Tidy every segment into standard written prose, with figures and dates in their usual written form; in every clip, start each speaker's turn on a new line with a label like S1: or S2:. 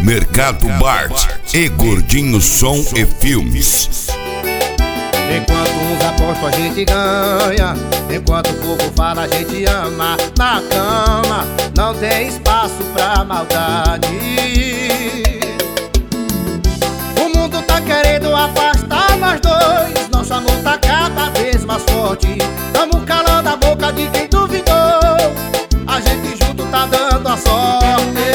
S1: Mercado Bart e Gordinho Som e Filmes.
S2: Enquanto uns apostam a gente ganha, enquanto o povo fala a gente ama. Na cama não tem espaço pra maldade. O mundo tá querendo afastar nós dois, nosso amor tá cada vez mais forte. Tamo calando a boca de quem duvidou, a gente junto tá dando a sorte.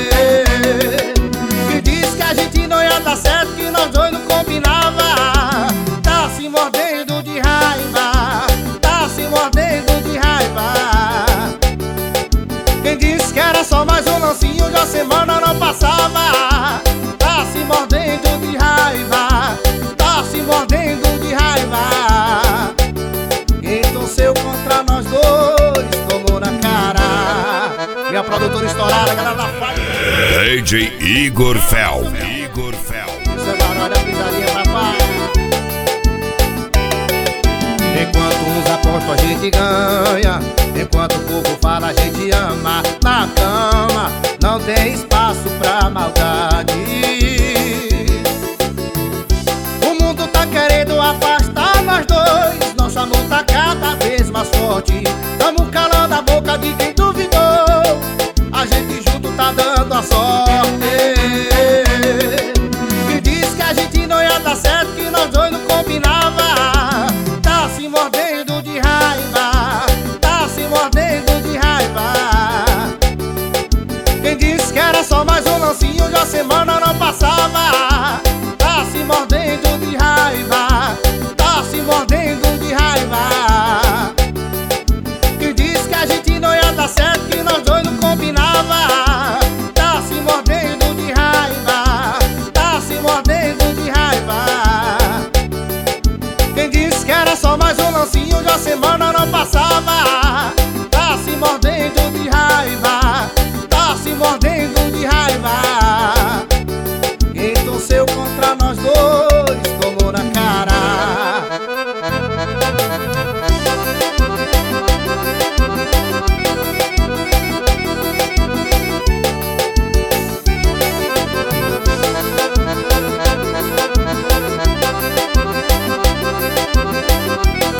S2: Que diz que a gente não ia dar certo, que nós dois não combinava. Tá se mordendo de raiva, tá se mordendo de raiva. Quem disse que era só mais um lancinho, já semana não passava. Tá se mordendo de raiva, tá se mordendo de raiva. Quem torceu contra nós dois tomou na cara. Minha produtora estourada, galera da Fire.
S1: DJ Igor Fel.
S2: Isso é barulho, a pisadinha, papai. Enquanto uns apostam a gente ganha, enquanto o povo fala a gente ama. Na cama não tem espaço pra maldade. O mundo tá querendo afastar nós dois, nosso amor tá cada vez mais forte. Tamo calando a boca de quem duvidou, a gente junto tá dando a sorte. Que diz que a gente não ia dar certo, que nós dois não combinava. Tá se mordendo de raiva, tá se mordendo de raiva. Quem disse que era só mais um lancinho, já semana não passava. Tá se mordendo de raiva, tá se mordendo de raiva. Quem disse que a gente não ia dar certo, que nós dois não combinava. Tá se mordendo de raiva, tá se mordendo de raiva. Quem disse que era só mais um lancinho, já semana não passava. Tá se mordendo de raiva, tá se mordendo de raiva. Quem torceu contra nós dois tomou na cara.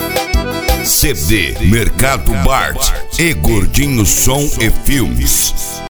S1: CD Mercado Bart e Gordinho Som e Filmes.